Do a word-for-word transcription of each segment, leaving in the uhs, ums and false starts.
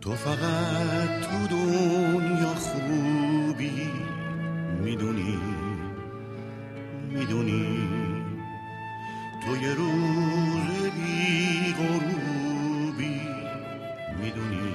تو فقط تو دنیا خوبی، میدونی میدونی تو یه روز بی غروبی، میدونی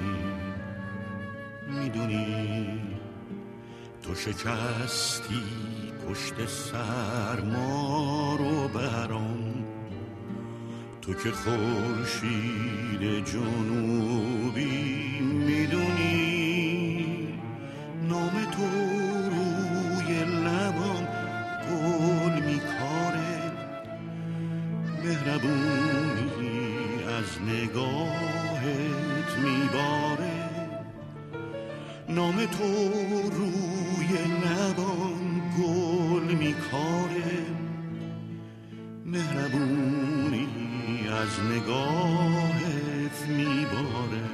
میدونی تو شکستی پشت سرما رو برام، تو که خورشید جنوبی، میدونی نام تو روی لبام گل میکاره، مهربونی از نگاهت میباره، نام تو روی لبام گل میکاره، مهربونی از نگاهت میباره.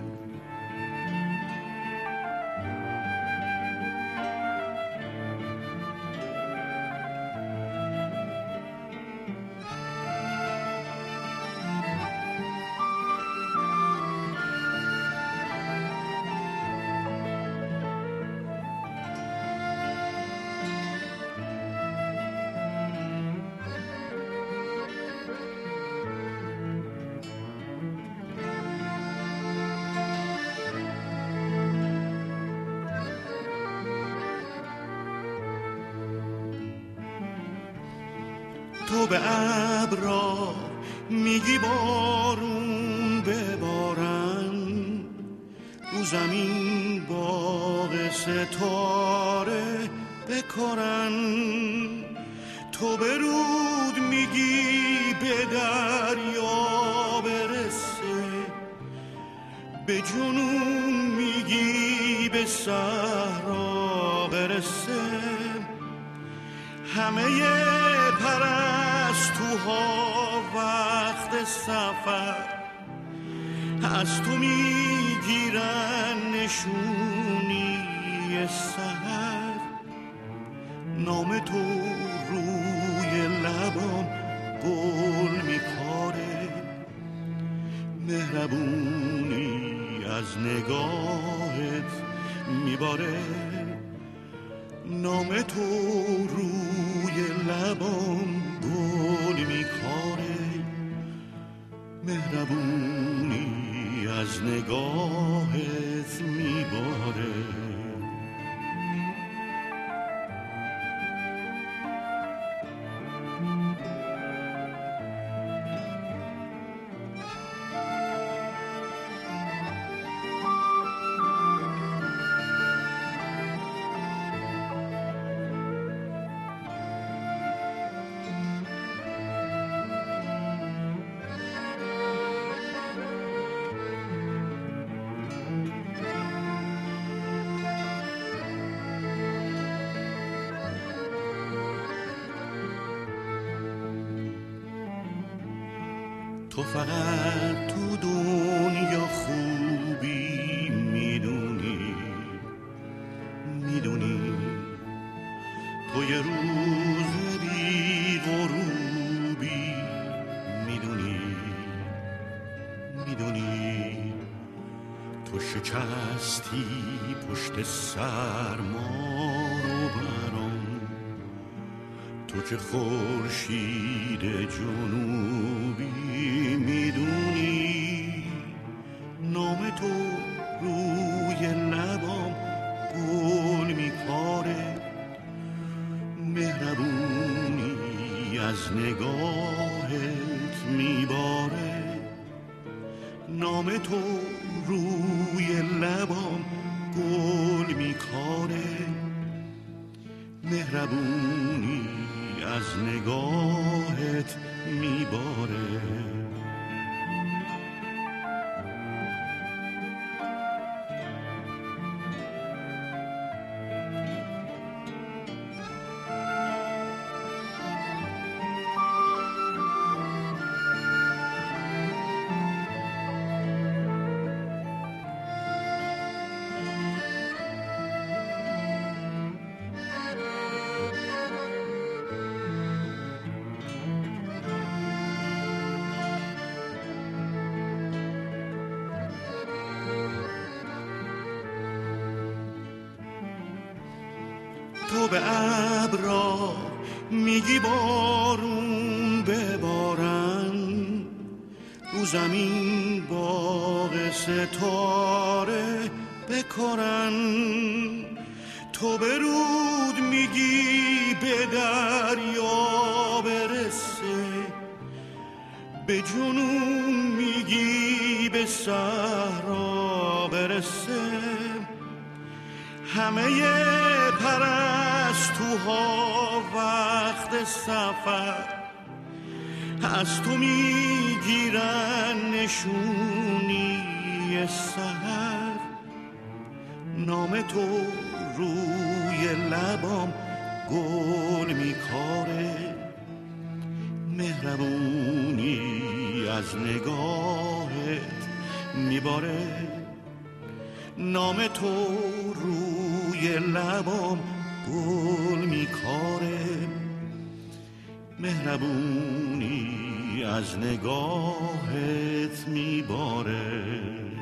تو به ابرا میگی بارون ببارن، رو زمین باغ ستاره بکارن، تو به رود میگی به دریا برسه، به جنون میگی به صحرا برسه، همه پرستوها وقت سفر از تو میگیرن نشونی سحر، نام تو روی لبام گل میکاره، مهربونی از نگاهت میباره، نام تو روی لبام گل میکاره، مهربونی از نگاهت میباره. تو فقط تو دنیا خوبی، میدونی میدونی تو یه روز بی غروبی، میدونی میدونی تو شکستی پشت سرما رو برام، تو که خورشید جنوبی، میدونی نام تو روی لبام گل میکاره، مهربونی از نگاهت میباره، نام تو روی لبام گل میکاره، مهربونی از نگاهت میباره. به ابرا میگی بارون ببارن، رو زمین باغ ستاره بکارن. تو به رود میگی به دریا برسه، به جنون میگی به صحرا برسه. همه پرستوها وقت سفر از تو میگیرن نشونی سحر. نام تو روی لبام گل میکاره، مهربونی از نگاهت میباره. نام تو روی لبام گل میکاره، مهربونی از نگاهت میباره.